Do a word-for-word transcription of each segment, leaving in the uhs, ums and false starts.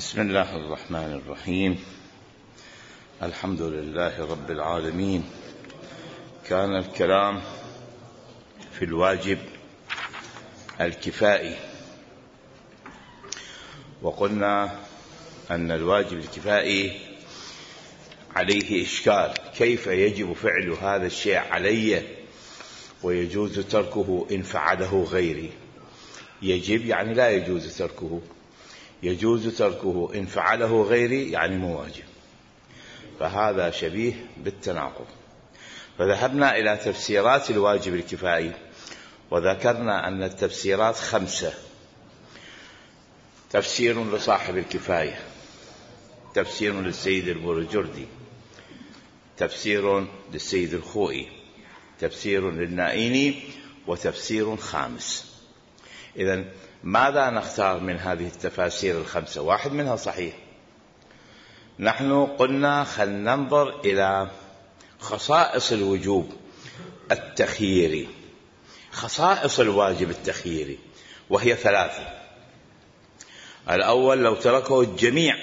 بسم الله الرحمن الرحيم. الحمد لله رب العالمين. كان الكلام في الواجب الكفائي، وقلنا أن الواجب الكفائي عليه إشكال، كيف يجب فعل هذا الشيء علي ويجوز تركه إن فعله غيري؟ يجب يعني لا يجوز تركه، يجوز تركه إن فعله غيري يعني مو واجب، فهذا شبيه بالتناقض. فذهبنا إلى تفسيرات الواجب الكفائي، وذكرنا أن التفسيرات خمسة: تفسير لصاحب الكفاية، تفسير للسيد البرجردي، تفسير للسيد الخوئي، تفسير للنائيني، وتفسير خامس. إذن ماذا نختار من هذه التفاسير الخمسة؟ واحد منها صحيح. نحن قلنا خل ننظر إلى خصائص الوجوب التخييري، خصائص الواجب التخييري، وهي ثلاثة. الأول: لو تركه الجميع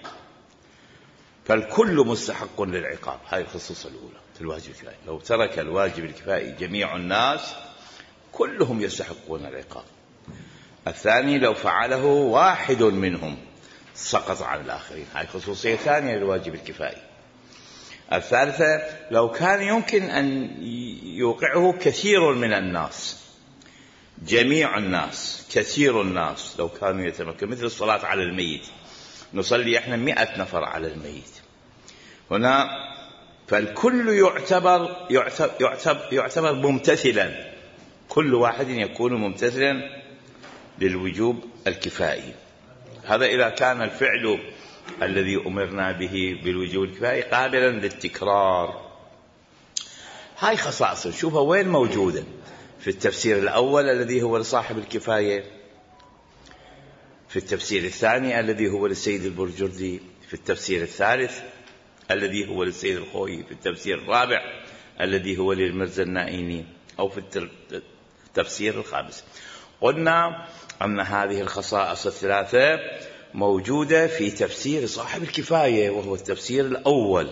فالكل مستحق للعقاب. هذه الخصوصة الأولى في الواجب الكفائي. لو ترك الواجب الكفائي جميع الناس كلهم يستحقون العقاب. الثاني: لو فعله واحد منهم سقط عن الآخرين. هذه خصوصية ثانية للواجب الكفائي. الثالثة: لو كان يمكن أن يوقعه كثير من الناس، جميع الناس، كثير الناس، لو كانوا يتمكنون، مثل الصلاة على الميت، نصلي احنا مئة نفر على الميت هنا، فالكل يعتبر يعتبر يعتبر, يعتبر ممتثلا، كل واحد يكون ممتثلا للوجوب الكفائي. هذا إذا كان الفعل الذي أمرنا به بالوجوب الكفائي قابلا للتكرار. هاي خصائص شوفها وين موجودة: في التفسير الأول الذي هو لصاحب الكفاية، في التفسير الثاني الذي هو للسيد البرجردي، في التفسير الثالث الذي هو للسيد الخوئي، في التفسير الرابع الذي هو للمرزا النائيني، أو في التفسير الخامس. قلنا أن هذه الخصائص الثلاثة موجودة في تفسير صاحب الكفاية، وهو التفسير الأول،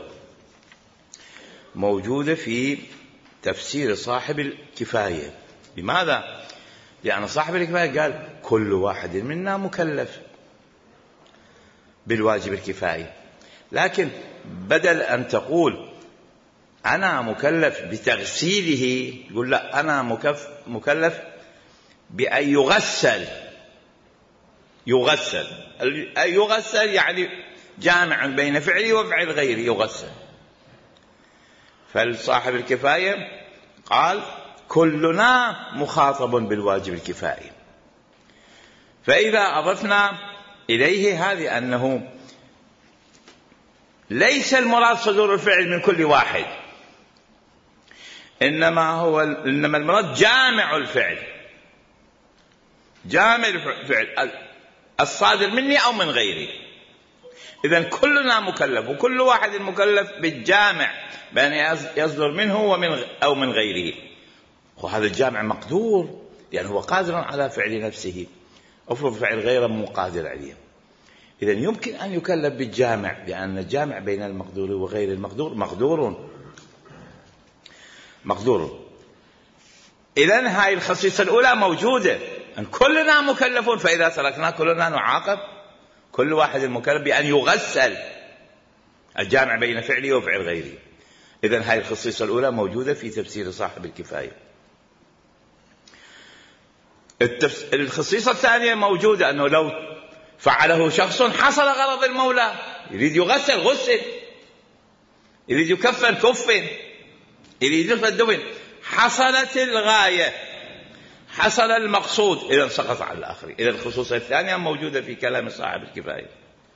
موجودة في تفسير صاحب الكفاية. لماذا؟ لأن صاحب الكفاية قال كل واحد منا مكلف بالواجب الكفائي، لكن بدل أن تقول أنا مكلف بتغسيله، يقول لا، أنا مكلف بأن يغسل. يغسل أي يغسل يعني جامع بين فعلي وفعل غيري، يغسل. فالصاحب الكفاية قال كلنا مخاطب بالواجب الكفائي. فإذا أضفنا إليه هذه أنه ليس المراد صدور الفعل من كل واحد، إنما هو إنما المراد جامع الفعل، جامع الفعل الصادر مني أو من غيري. إذن كلنا مكلف، وكل واحد مكلف بالجامع بأن يصدر منه ومن أو من غيره. وهذا الجامع مقدور، يعني هو قادر على فعل نفسه، أفرض فعل غيره مو قادر عليه. إذن يمكن أن يكلف بالجامع، لأن الجامع بين المقدور وغير المقدور مقدور مقدور. إذن هاي الخصيصة الأولى موجودة، أن كلنا مكلفون، فإذا تركنا كلنا نعاقب، كل واحد مكلف بأن يغسل، الجامع بين فعله وفعل غيره. إذن هاي الخصيصة الأولى موجودة في تفسير صاحب الكفاية. التفس... الخصيصة الثانية موجودة، أنه لو فعله شخص حصل غرض المولى، يريد يغسل غسل، يريد يكفن كفن، يريد يدفن دفن، حصلت الغاية، حصل المقصود، إذا سقط على الآخر. إذا الخصوصية الثانية موجودة في كلام صاحب الكفاية.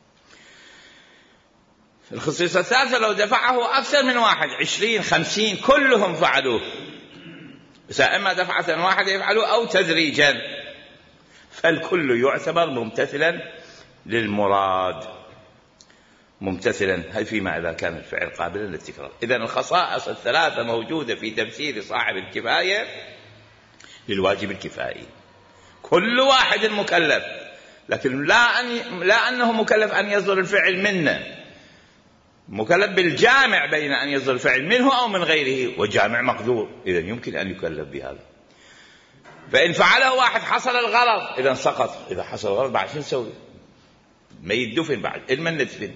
الخصوصية الثالثة: لو دفعه أكثر من واحد، عشرين خمسين، كلهم فعلوه، إما دفعة واحدة يفعلوه أو تدريجا، فالكل يعتبر ممتثلا للمراد، ممتثلا، هل فيما إذا كان الفعل قابلا للتكرار. إذا الخصائص الثلاثة موجودة في تفسير صاحب الكفاية للواجب الكفائي. كل واحد مكلف، لكن لا, أن لا أنه مكلف أن يصدر الفعل منه، مكلف بالجامع بين أن يصدر الفعل منه أو من غيره، وجامع مقدور، إذن يمكن أن يكلف بهذا. فإن فعله واحد حصل الغرض إذن سقط. إذا حصل الغرض بعد شو نسوي؟ ميت دفن بعد المن ندفن.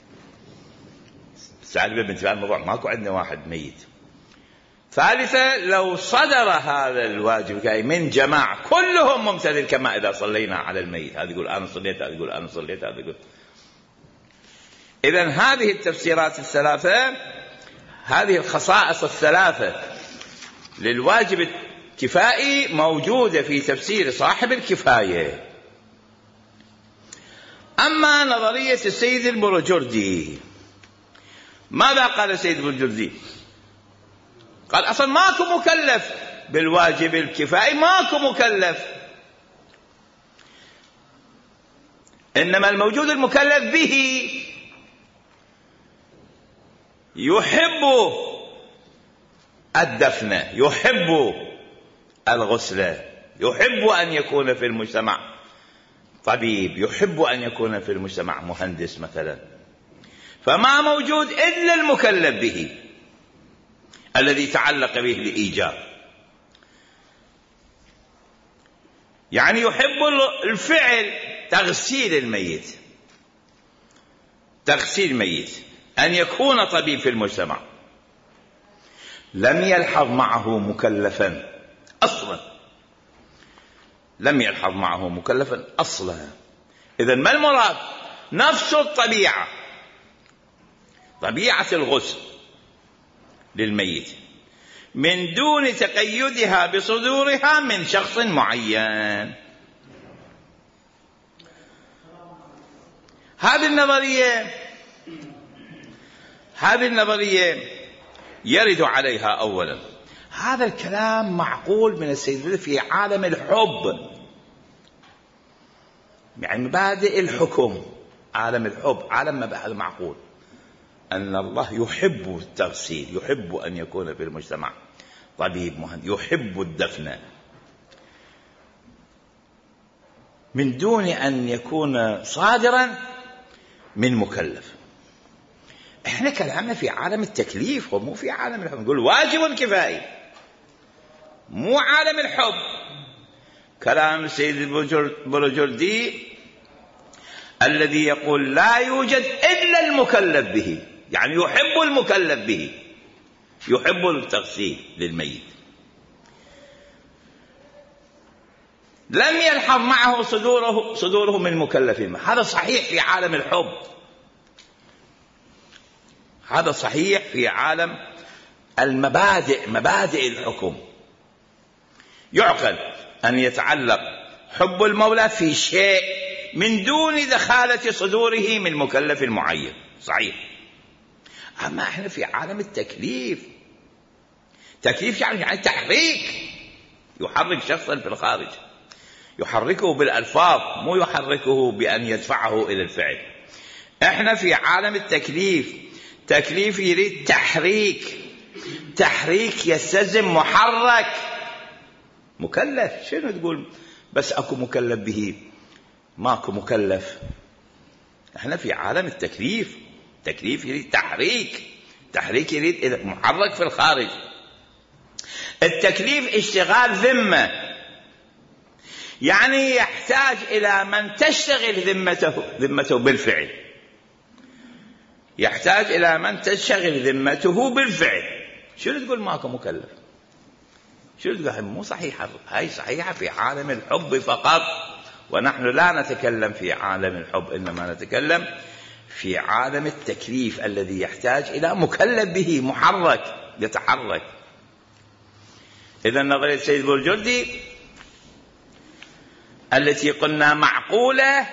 سالفة بنت الموضوع ماكو عندنا واحد ميت. ثالثا لو صدر هذا الواجب من جماعة كلهم ممتثل كما إذا صلينا على الميت، هذا يقول أنا صليت، هذا يقول أنا صليت، هذا يقول. إذن هذه التفسيرات الثلاثة، هذه الخصائص الثلاثة للواجب الكفائي موجودة في تفسير صاحب الكفاية. أما نظرية السيد البروجردي، ماذا قال السيد البروجردي؟ قال أصلا ماكو مكلف بالواجب الكفائي، ماكو مكلف، إنما الموجود المكلف به يحب الدفن، يحب الغسل، يحب أن يكون في المجتمع طبيب، يحب أن يكون في المجتمع مهندس مثلا. فما موجود إلا المكلف به الذي تعلق به الإيجاب. يعني يحب الفعل تغسيل الميت، تغسيل الميت، أن يكون طبيب في المجتمع، لم يلحظ معه مكلفا أصلا، لم يلحظ معه مكلفا أصلا. إذن ما المراد؟ نفس الطبيعة، طبيعة الغسل للميت من دون تقيدها بصدورها من شخص معين. هذه النظرية هذه النظرية يرد عليها أولا هذا الكلام معقول من السيد في عالم الحب، يعني مبادئ الحكم، عالم الحب، عالم مبادئ معقول أن الله يحب التغسيل، يحب أن يكون في المجتمع طبيب مهندس، يحب الدفن من دون أن يكون صادرا من مكلف. احنا كلامنا في عالم التكليف ومو في عالم الحب، نقول واجب كفائي، مو عالم الحب. كلام السيد البروجردي الذي يقول لا يوجد إلا المكلف به، يعني يحب المكلف به، يحب التغسيل للميت، لم يلحظ معه صدوره, صدوره من مكلفين. هذا صحيح في عالم الحب، هذا صحيح في عالم المبادئ، مبادئ الحكم. يعقل أن يتعلق حب المولى في شيء من دون دخالة صدوره من مكلف معين، صحيح. أما احنا في عالم التكليف، تكليف يعني, يعني تحريك، يحرك شخصا في الخارج، يحركه بالألفاظ، مو يحركه بأن يدفعه إلى الفعل. احنا في عالم التكليف، تكليف يريد تحريك، تحريك يستلزم محرك، مكلف. شنو تقول بس أكو مكلف به ماكو مكلف؟ احنا في عالم التكليف، تكليف يريد تحريك، تحريك يريد محرك في الخارج. التكليف اشتغال ذمة، يعني يحتاج إلى من تشتغل ذمته ذمته بالفعل، يحتاج إلى من تشتغل ذمته بالفعل. شنو تقول ماكو مكلف؟ شنو تقول؟ مو صحيحة، هاي صحيحة في عالم الحب فقط، ونحن لا نتكلم في عالم الحب، إنما نتكلم في عالم التكليف الذي يحتاج إلى مكلف به، محرك، يتحرك. إذن نظرية السيد البروجردي التي قلنا معقولة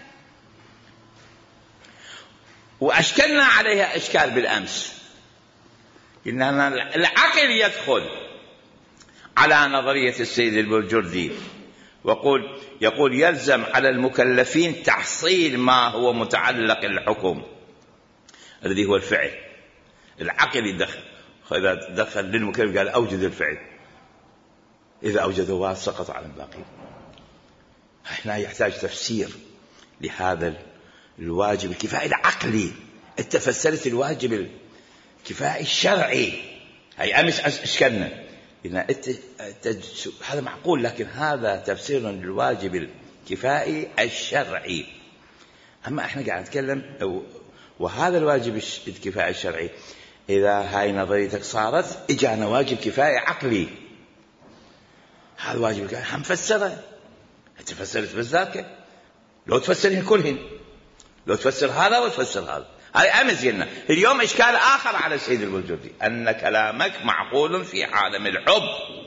وأشكلنا عليها إشكال بالأمس، إن العقل يدخل على نظرية السيد البروجردي ويقول يقول يلزم على المكلفين تحصيل ما هو متعلق الحكم الذي هو الفعل. العقل يدخل، إذا دخل للمكلف قال أوجد الفعل، إذا أوجده سقط على الباقي. هنا يحتاج تفسير، لهذا الواجب الكفائي العقلي. أنت فسرت الواجب الكفائي الشرعي، هي أمس أشكلنا إن هذا معقول، لكن هذا تفسير للواجب الكفائي الشرعي. أما إحنا قاعد نتكلم وهذا الواجب الكفائي الشرعي إذا هاي نظريتك صارت إجانا واجب كفائي عقلي، هذا واجب الكفائي هنفسره. أنت فسرت بالذات، لو تفسرين كلهن، لو تفسر هذا وتفسر هذا. هاي أمس قلنا. اليوم إشكال آخر على السيد البرجردي أن كلامك معقول في عالم الحب،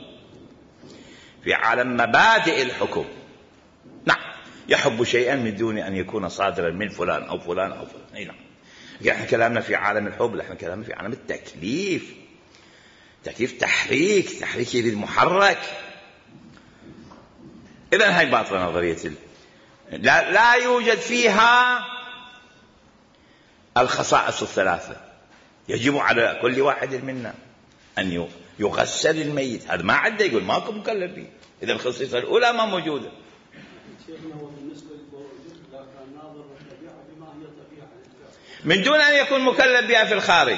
في عالم مبادئ الحكم. نعم، يحب شيئا من دون أن يكون صادرا من فلان أو فلان أو فلان. أي نعم، احنا كلامنا في عالم الحب، احنا كلامنا في عالم التكليف. تكليف تحريك، تحريك يريد محرك. إذن هاي باطلة نظرية لا, لا يوجد فيها الخصائص الثلاثة. يجب على كل واحد منا أن يغسل الميت. هذا ما عده يقول ماكو مكلف به. إذا الخصيصة الأولى ما موجودة. من دون أن يكون مكلف بها في الخارج.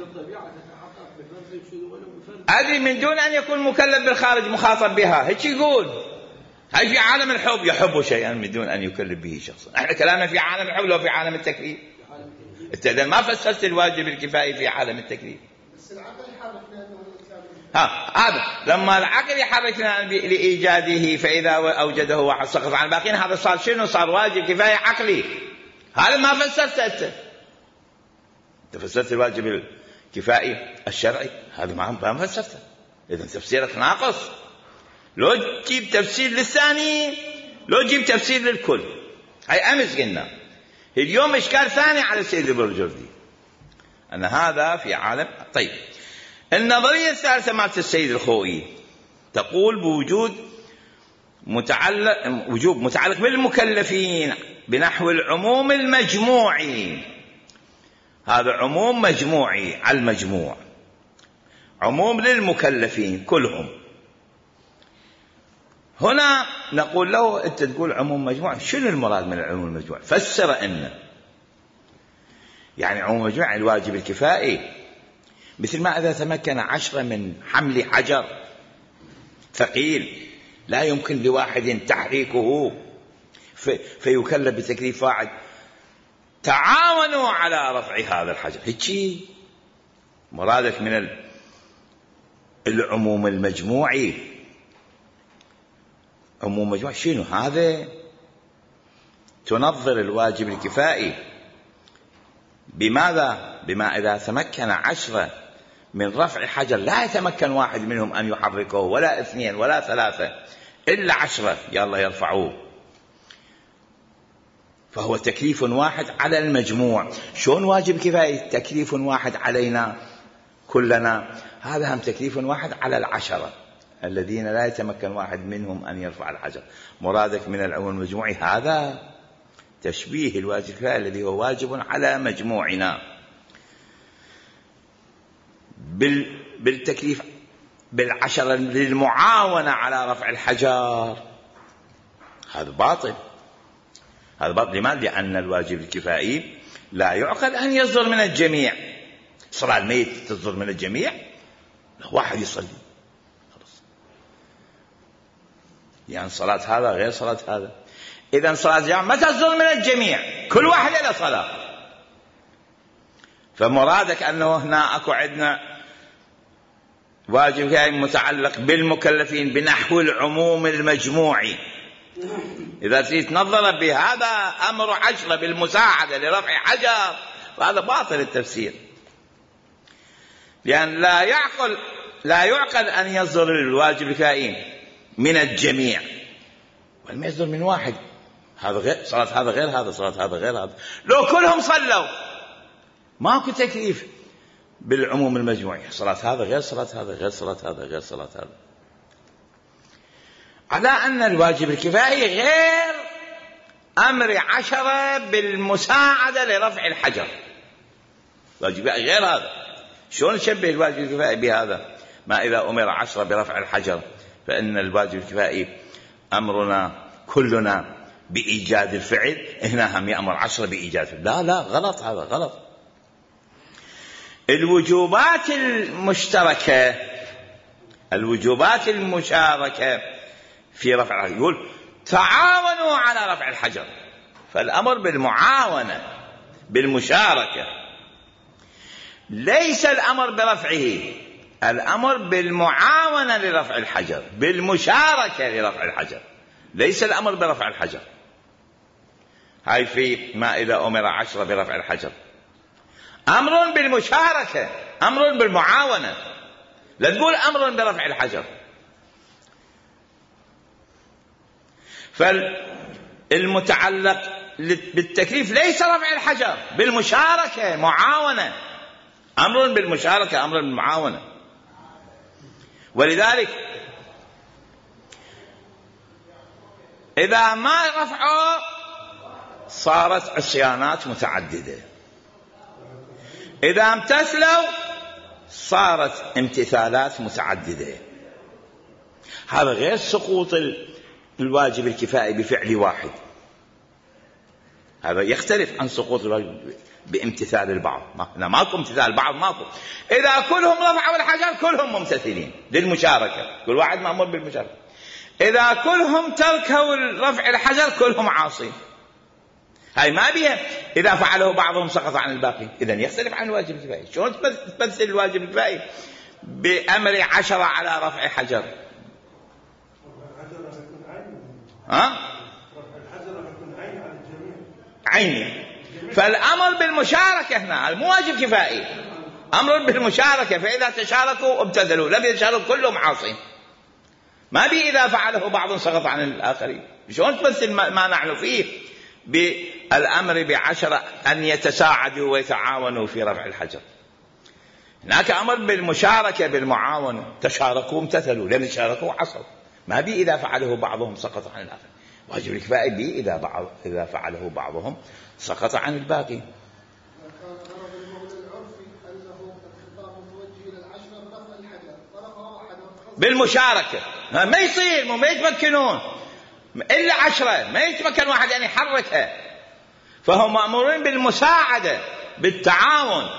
أدري، من دون أن يكون مكلف بالخارج مخاطب بها، هيك يقول. هاي في عالم الحب يحب شيئا من دون أن يكلف به شخصا. احنا كلامنا في عالم الحب لو في عالم التكليف. انت إذا ما فسرت الواجب الكفائي في عالم التكليف. بس العقل يحركنا ها هذا لما العقل يحركنا لإيجاده، فإذا أوجده واحد سقط عن الباقين، هذا صار شنو؟ صار واجب كفائي عقلي. هذا ما فسرت أنت. أنت فسرت الواجب الكفائي الشرعي، هذا ما فسرته. إذا تفسيرك ناقص. لو تجيب تفسير للثاني، لو تجيب تفسير للكل. هاي أمس قلنا. اليوم إشكال ثاني على السيد البرجردي أن هذا في عالم. طيب، النظرية الثالثة مالت السيد الخوئي تقول بوجود متعلق وجوب متعلق بالمكلفين بنحو العموم المجموعي. هذا عموم مجموعي على المجموع، عموم للمكلفين كلهم. هنا نقول له أنت تقول عموم مجموعي، شنو المراد من العموم المجموعي؟ فسر أن يعني عموم مجموعي الواجب الكفائي، مثل ما إذا تمكن عشرة من حمل حجر ثقيل لا يمكن لواحد تحريكه في فيكلف بتكليف واحد، تعاونوا على رفع هذا الحجر. هيك مرادك من العموم المجموعي. عموم مجموعي شنو هذا؟ تنظر الواجب الكفائي بماذا؟ بما إذا تمكن عشرة من رفع حجر لا يتمكن واحد منهم أن يحركه، ولا اثنين ولا ثلاثة، إلا عشرة يلا يرفعوه، فهو تكليف واحد على المجموع. شون واجب كفائي؟ تكليف واحد علينا كلنا، هذا هم تكليف واحد على العشرة الذين لا يتمكن واحد منهم أن يرفع الحجر. مرادك من العموم المجموعي هذا تشبيه الواجب الكفائي الذي هو واجب على مجموعنا بالتكليف بالعشرة للمعاونة على رفع الحجر. هذا باطل. هذا باطل. لماذا؟ لأن الواجب الكفائي لا يعقل أن يصدر من الجميع. صلاة الميت تصدر من الجميع؟ واحد يصلي خلاص، يعني صلاة هذا غير صلاة هذا. إذن صلاة الجماعة ما تصدر من الجميع، كل واحد له صلاة. فمرادك أنه هنا أكو عندنا واجب كفائي متعلق بالمكلفين بنحو العموم المجموعي. إذا تريد تنظر بهذا أمر عشرة بالمساعدة لرفع حجر، وهذا باطل التفسير، لأن لا يعقل لا يعقل أن يصدر الواجب الكفائي من الجميع، ولما يصدر من واحد. هذا غير صلاة هذا غير هذا، صلاة هذا غير هذا. لو كلهم صلوا ماكو تكليف بالعموم المجموعي. صلاة هذا غير صلاة هذا غير صلاة هذا غير صلاة هذا. على أن الواجب الكفائي غير أمر عشرة بالمساعدة لرفع الحجر. الواجب غير هذا. شلون نشبه الواجب الكفائي بهذا؟ ما إذا أمر عشرة برفع الحجر، فإن الواجب الكفائي أمرنا كلنا بإيجاد الفعل، هنا هم يأمر عشرة بإيجاد الفعل. لا لا، غلط، هذا غلط. الوجوبات المشتركة، الوجوبات المشاركة في رفع الحجر، يقول تعاونوا على رفع الحجر، فالأمر بالمعاونة بالمشاركة، ليس الأمر برفعه، الأمر بالمعاونة لرفع الحجر، بالمشاركة لرفع الحجر، ليس الأمر برفع الحجر. هاي في ما إذا أمر عشرة برفع الحجر، أمر بالمشاركة، أمر بالمعاونة، لا تقول أمر برفع الحجر. فالمتعلق بالتكليف ليس رفع الحجر، بالمشاركة، معاونة، أمر بالمشاركة، أمر بالمعاونة. ولذلك إذا ما رفعوا صارت عصيانات متعددة، إذا امتثلوا صارت امتثالات متعددة. هذا غير سقوط الواجب الكفائي بفعل واحد، هذا يختلف عن سقوط الواجب بامتثال البعض. ما ماكو امتثال بعض، ماكو. إذا كلهم رفعوا الحجر كلهم ممتثلين للمشاركة، كل واحد مأمور بالمشاركة. إذا كلهم تركوا رفع الحجر كلهم عاصين. هاي ما بيها إذا فعله بعضهم سقط عن الباقي، إذن يختلف عن الواجب الكفائي. شلون تمثل الواجب الكفائي بأمر عشرة على رفع حجر؟ ها؟ عيني. فالأمر بالمشاركة هنا مو واجب كفائي، أمر بالمشاركة، فإذا تشاركوا امتثلوا، لم يتشاركوا كلهم عاصين. ما بي إذا فعله بعض سقط عن الآخرين. شلون تمثل ما نحن فيه بالأمر بعشرة أن يتساعدوا ويتعاونوا في رفع الحجر؟ هناك أمر بالمشاركة بالمعاونة، تشاركوا امتثلوا، لم يتشاركوا عصوا. ما بي إذا فعله بعضهم سقط عن الآخر. واجب الكفائي بي إذا بعض إذا فعله بعضهم سقط عن الباقي. بالمشاركة ما يصير، ما يتمكنون إلا عشرة، ما يتمكن واحد أن يحركها، فهم مأمورين بالمساعدة بالتعاون.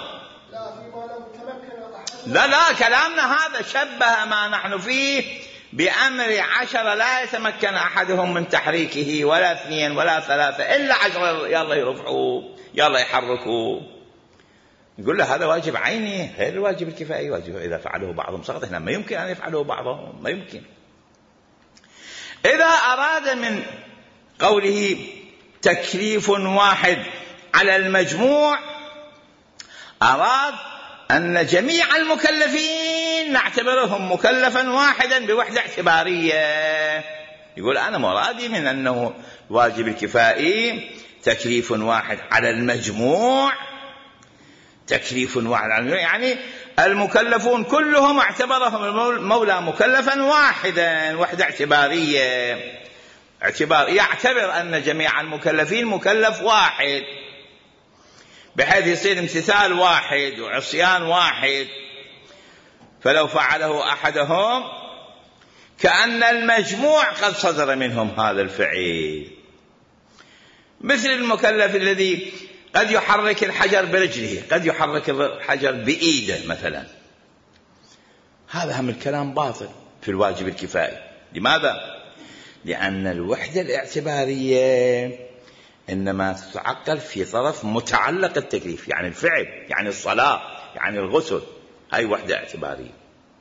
لا لا، كلامنا هذا شبه ما نحن فيه بأمر عشرة لا يتمكن أحدهم من تحريكه، ولا اثنين ولا ثلاثة، إلا عشرة يلا يرفعوا يلا يحركوا. يقول له هذا واجب عيني غير الواجب الكفائي. واجب إذا فعله بعضهم سقط، هنا ما يمكن أن يفعله بعضهم، ما يمكن. إذا أراد من قوله تكليف واحد على المجموع، أراد أن جميع المكلفين نعتبرهم مكلفا واحدا بوحدة اعتبارية. يقول أنا مرادي من أنه واجب الكفائي تكليف واحد على المجموع، تكليف واحد على المجموع يعني المكلفون كلهم اعتبرهم المولى مكلفا واحدا، وحدة اعتبارية، اعتبار يعتبر أن جميع المكلفين مكلف واحد، بحيث يصير امتثال واحد وعصيان واحد. فلو فعله أحدهم كأن المجموع قد صدر منهم هذا الفعل، مثل المكلف الذي قد يحرك الحجر برجله، قد يحرك الحجر بإيده مثلا. هذا هم الكلام باطل في الواجب الكفائي. لماذا؟ لأن الوحدة الاعتبارية إنما تتعقل في طرف متعلق التكليف، يعني الفعل، يعني الصلاة، يعني الغسل. هاي وحدة اعتبارية.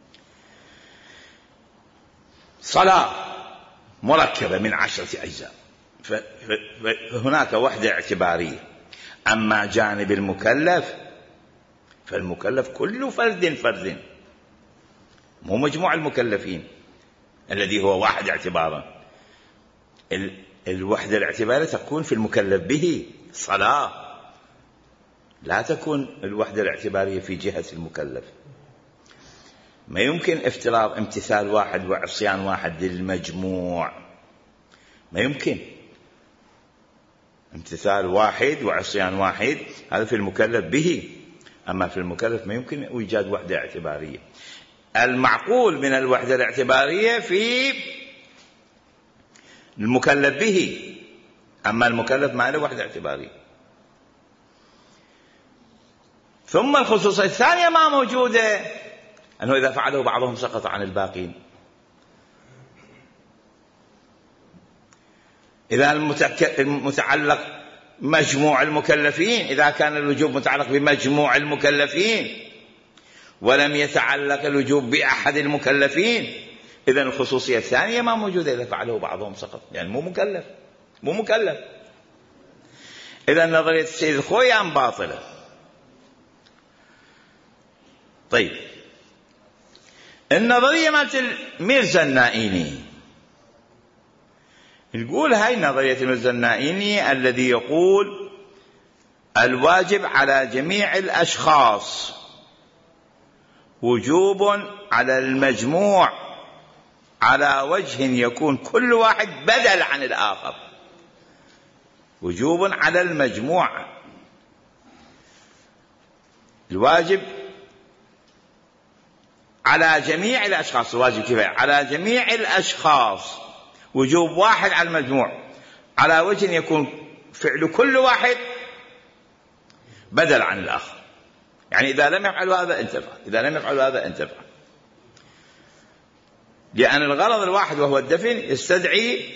صلاة مركبة من عشرة أجزاء، فهناك وحدة اعتبارية. أما جانب المكلف فالمكلف كل فرد فرد، مو مجموع المكلفين الذي هو واحد اعتبارا. الوحدة الاعتبارية تكون في المكلف به صلاة، لا تكون الوحدة الاعتبارية في جهة المكلف. ما يمكن افتراض امتثال واحد وعصيان واحد للمجموع، ما يمكن. امتثال واحد وعصيان واحد هذا في المكلف به، أما في المكلف ما يمكن إيجاد وحدة اعتبارية. المعقول من الوحدة الاعتبارية في المكلف به، أما المكلف ما له وحدة اعتبارية. ثم الخصوصية الثانية ما موجودة، أنه إذا فعله بعضهم سقط عن الباقين. إذا المتعلق مجموع المكلفين، إذا كان الوجوب متعلق بمجموع المكلفين ولم يتعلق الوجوب بأحد المكلفين، إذا الخصوصية الثانية ما موجودة إذا فعله بعضهم سقط، يعني مو مكلف مو مكلف. إذا نظرية السيد الخويان باطلة. طيب النظرية مالت الميرزا النائيني، نقول هاي نظرية الميرزا النائيني الذي يقول الواجب على جميع الأشخاص وجوب على المجموع على وجه يكون كل واحد بدل عن الآخر. وجوب على المجموع، الواجب على جميع الأشخاص، الواجب كفاية على جميع الأشخاص، وجوب واحد على المجموع على وجه يكون فعل كل واحد بدل عن الآخر. يعني إذا لم يفعل هذا انتفع، إذا لم يفعل هذا انتفع، لأن الغرض الواحد وهو الدفن يستدعي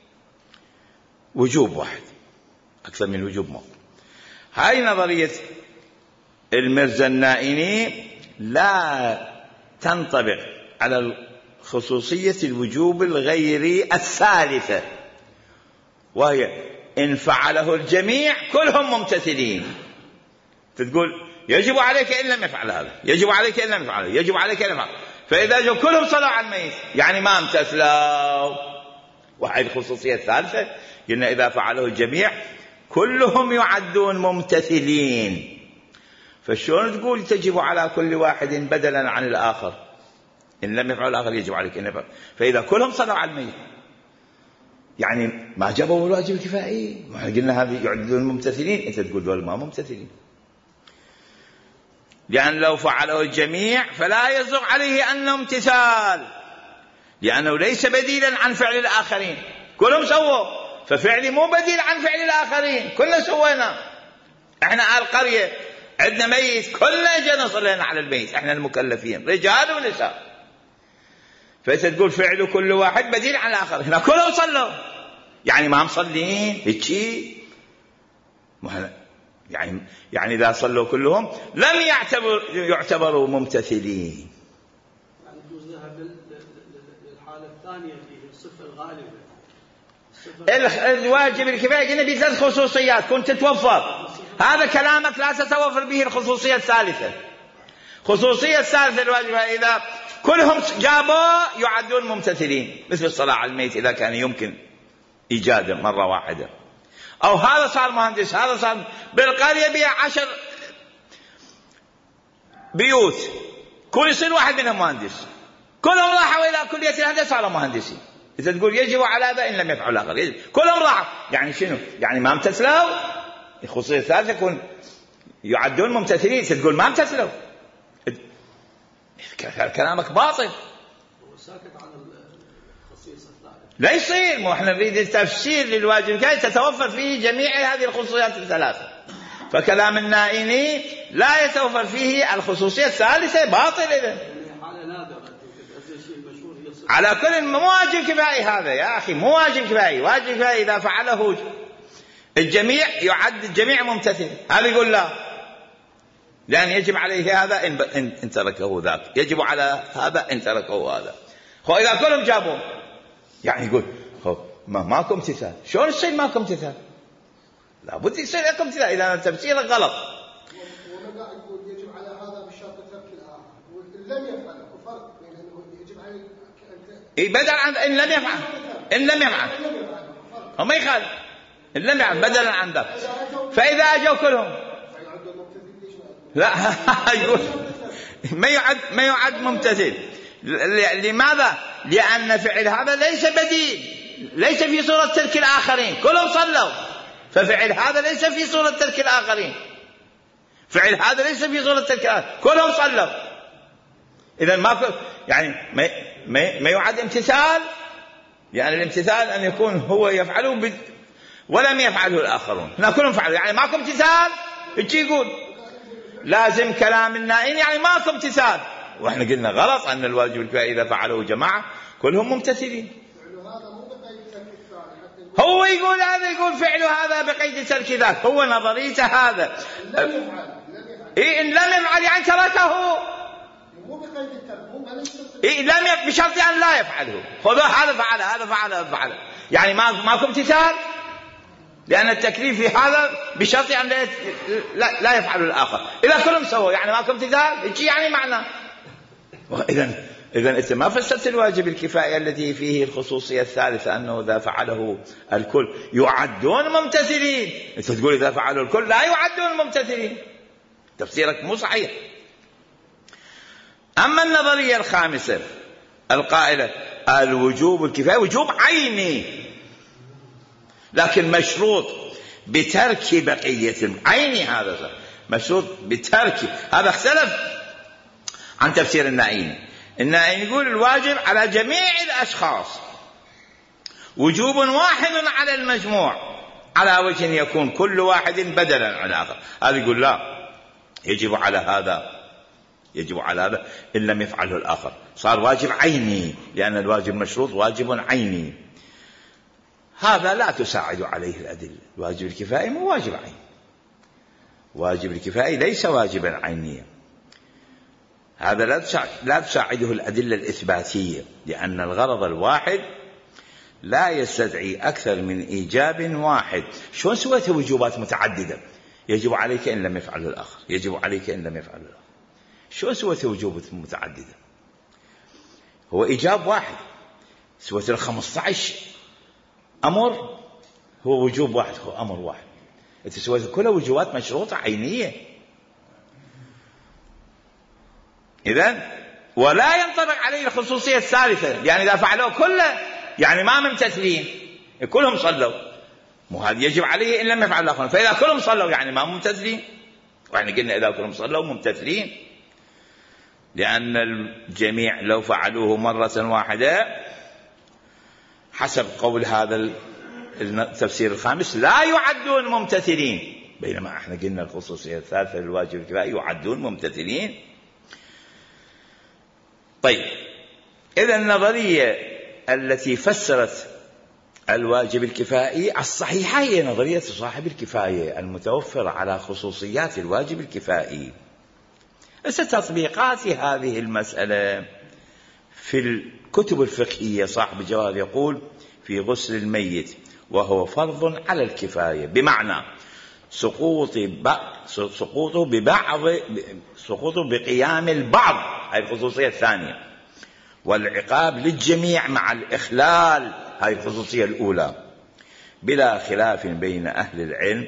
وجوب واحد أكثر من وجوب موت. هاي نظرية الميرزا النائيني لا تنطبق على خصوصية الوجوب الغيري الثالثة، وهي إن فعله الجميع كلهم ممتثلين. تقول يجب عليك إن لم يفعل هذا، يجب عليك إن لم يفعل هذا، يجب عليك إن لم يفعل. فإذا جو كلهم صلوا على الميت يعني ما امتثلوا. وهي الخصوصية الثالثة، قلنا إذا فعله الجميع كلهم يعدون ممتثلين. فشلون تقول تجب على كل واحد بدلا عن الآخر؟ إن لم يفعل الآخر يجب عليك إن يفعل. فإذا كلهم صلوا على الميت يعني ما جابوا الواجب الكفائي. ما قلنا هذه يعدون ممتثلين، أنت تقول دول ما ممتثلين. لأن لو فعله الجميع فلا يصدق عليه أنه امتثال، لأنه ليس بديلا عن فعل الآخرين. كلهم سووا، ففعلي مو بديل عن فعل الآخرين، كلنا سوينا. احنا آل قرية عندنا ميت كلنا جينا صلينا على الميت، احنا المكلفين رجال ونساء. فأنت تقول فعل كل واحد بديل عن الآخر، هنا كلهم صلوا يعني ما مصلين هيك. يعني يعني إذا صلوا كلهم لم يعتبر يعتبروا ممتثلين. يعني يجوز ذهب للحالة الثانية اللي هي الصفة الغالبة. الواجب الكفاية قلنا بثلاث خصوصيات كنت تتوفر. هذا كلامك لا تتوفر به الخصوصية الثالثة. خصوصية الثالثة الواجب إذا كلهم جابوا يعدون ممتثلين، مثل الصلاة على الميت إذا كان يمكن إيجاده مرة واحدة. أو هذا صار مهندس، هذا صار بالقرية بها عشر بيوت، كل يصير واحد منهم مهندس، كلهم راحوا إلى كلية الهندسة صاروا مهندسين. إذا تقول يجب على هذا إن لم يفعل آخر، يجب كلهم راحوا يعني شنو؟ يعني ما امتثلوا. الخصوصية الثالثة يكون يعدون ممتثلين، تقول ما امتثلوا، كلامك باطل. لا يصير، مو احنا نريد التفسير للواجب كي تتوفر فيه جميع هذه الخصوصيات الثلاثة. فكلام النائيني لا يتوفر فيه الخصوصية الثالثة، باطل. إذن على كل مو واجب كفائي هذا يا أخي، مو واجب كفائي. واجب كفائي إذا فعله الجميع يعد الجميع ممتثل. هذا يقول لا، لأن يجب عليه هذا إن, إن تركه ذاك، يجب على هذا إن تركه هذا. خو إذا كلهم جابوا يعني يقول خو ما ماكم امتثال. شلون يصير ماكم امتثال؟ لابد يصير لكم امتثال إذا تفسيرك غلط. وأنا قاعد يقول يجب على هذا بشرط ترك الآخر، وإن لم يفعل فرق بين أنه يجب عليه إيه بدل عن إن لم يفعل. إن لم يفعل هم يخالف إن لم يفعل بدلا عن ذلك. فإذا أجوا كلهم لا يقول ما يعد ما يعد ممتثل. لماذا؟ لأن فعل هذا ليس بديل، ليس في صورة ترك الآخرين، كلهم صلوا، ففعل هذا ليس في صورة ترك الآخرين، فعل هذا ليس في صورة ترك الآخرين، كلهم صلوا. إذن ما يعني ما ما, ما يعد امتثال، يعني الامتثال أن يكون هو يفعله ولم يفعله الآخرون. هنا كلهم فعلوا، يعني ماكو امتثال. ايش يقول؟ لازم كلام النائين، يعني ماكو امتثال. واحنا قلنا غلط أن الواجب الكفائي إذا فعله جماعة كلهم ممتثلين. هو يقول هذا، يقول فعل هذا بقيد ترك ذاك، هو نظريته هذا. إيه إن لم يفعل يعني تركه، إيه لم يفعل بشرط أن لا يفعله. خذوا هذا فعل هذا فعل هذا فعل، يعني ما ماكو امتثال، لأن التكليف في هذا بشرط أن لا, لا يفعل الآخر. إذا كلهم سووا يعني ماكو امتثال، إيش يعني معنى؟ إذن إذن أنت ما فسرت الواجب الكفائي الذي فيه الخصوصية الثالثة أنه إذا فعله الكل يعدون ممتثلين. أنت تقول إذا فعله الكل لا يعدون ممتثلين، تفسيرك مو صحيح. أما النظرية الخامسة القائلة الوجوب الكفائي وجوب عيني، لكن مشروط بترك بقية عيني، هذا مشروط بترك. هذا اختلف عن تفسير النائين. النائين يقول الواجب على جميع الأشخاص، وجوب واحد على المجموع على وجه يكون كل واحد بدلا عن الآخر. هذا يقول لا، يجب على هذا، يجب على هذا إن لم يفعله الآخر، صار واجب عيني، لأن الواجب مشروط واجب عيني. هذا لا تساعد عليه الأدلة. الواجب الكفائي مو واجب عيني، واجب الكفائي ليس واجبا عينيا. هذا لا تساعده الأدلة الإثباتية، لأن الغرض الواحد لا يستدعي أكثر من إيجاب واحد. شلون سويت وجوبات متعددة؟ يجب عليك إن لم يفعله الآخر، يجب عليك إن لم يفعله الآخر. شلون سويت وجوبات متعددة؟ هو إيجاب واحد، سويت الخمسة عشر أمر، هو وجوب واحد، هو أمر واحد. أنت سويت كلها وجوبات مشروطة عينية. إذن ولا ينطبق عليه الخصوصية الثالثة، يعني إذا فعلوا كله يعني ما ممتثلين، كلهم صلوا، مو هذا يجب عليه إن لم يفعل الآخرون. فإذا كلهم صلوا يعني ما ممتثلين، وإحنا قلنا إذا كلهم صلوا ممتثلين، لأن الجميع لو فعلوه مرة واحدة حسب قول هذا التفسير الخامس لا يعدون ممتثلين، بينما احنا قلنا الخصوصية الثالثة للواجب الكفائي يعدون ممتثلين. طيب، إذا النظرية التي فسرت الواجب الكفائي الصحيحة هي نظرية صاحب الكفاية المتوفرة على خصوصيات الواجب الكفائي. تطبيقات هذه المسألة في الكتب الفقهية صاحب الجواب يقول في غسل الميت وهو فرض على الكفاية، بمعنى سقوط سقوطه ببعض سقوطه بقيام البعض، هذه الخصوصية الثانية، والعقاب للجميع مع الإخلال، هذه الخصوصية الأولى، بلا خلاف بين أهل العلم.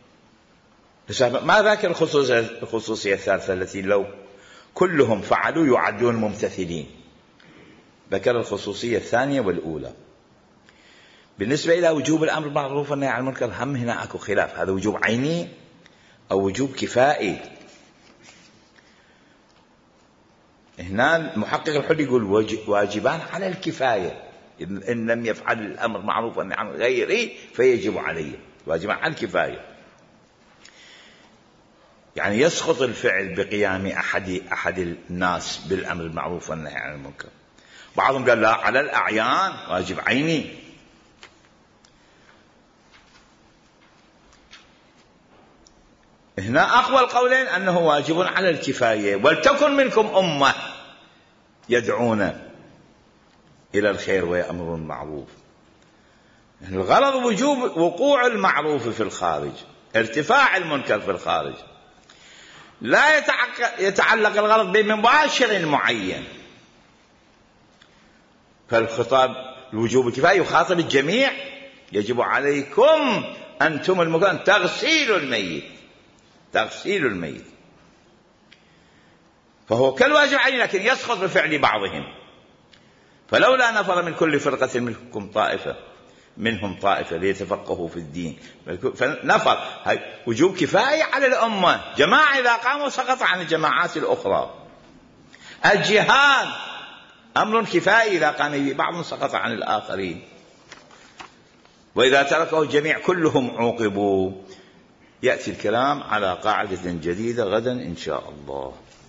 ما ذاك الخصوصية الثالثة التي لو كلهم فعلوا يعدون ممتثلين؟ ذكر الخصوصية الثانية والأولى. بالنسبة إلى وجوب الأمر بالمعروف والنهي عن المنكر هم هنا أكو خلاف، هذا وجوب عيني أو وجوب كفائي. هنا المحقق الحلي يقول واجبان على الكفاية، إن لم يفعل الأمر معروف والنهي عن غيره فيجب عليه، واجبان على الكفاية، يعني يسقط الفعل بقيام أحد أحد الناس بالأمر المعروف والنهي عن المنكر. بعضهم قال لا، على الأعيان واجب عيني. هنا أقوى القولين أنه واجب على الكفاية. ولتكن منكم أمة يدعون إلى الخير ويأمرون بالمعروف. الغرض وجوب وقوع المعروف في الخارج، ارتفاع المنكر في الخارج، لا يتعلق الغرض بمباشر معين. فالخطاب الوجوب الكفاية يخاطب الجميع، يجب عليكم أنتم المكان تغسيل الميت، تغسيل الميت، فهو كالواجب عليه لكن يسقط بفعل بعضهم. فلولا نفر من كل فرقة منكم طائفة منهم طائفة ليتفقهوا في الدين، فنفر وجوب كفاية على الأمة. جماعة إذا قاموا سقط عن الجماعات الأخرى. الجهاد أمر كفاية إذا قام به بعض سقط عن الآخرين. وإذا تركه الجميع كلهم عوقبوا. يأتي الكلام على قاعدة جديدة غدا إن شاء الله.